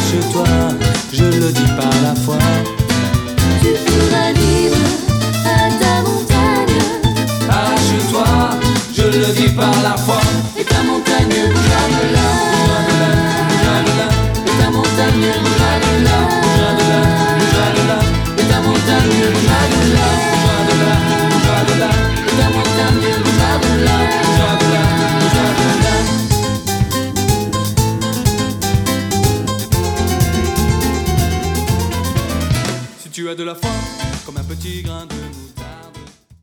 Arrache-toi, je le dis par la foi. Tu pourras vivre à ta montagne. Arrache-toi, je le dis par la foi. Et ta montagne bougera de là. Bougera de là, Et ta montagne bougera de là. bougera de là, bougera de là, Et ta montagne bougera de là. bougera de là, bougera de là, Et ta montagne bougera de là. bougera de là, bougera de là. Si tu as de la foi, comme un petit grain de mousse.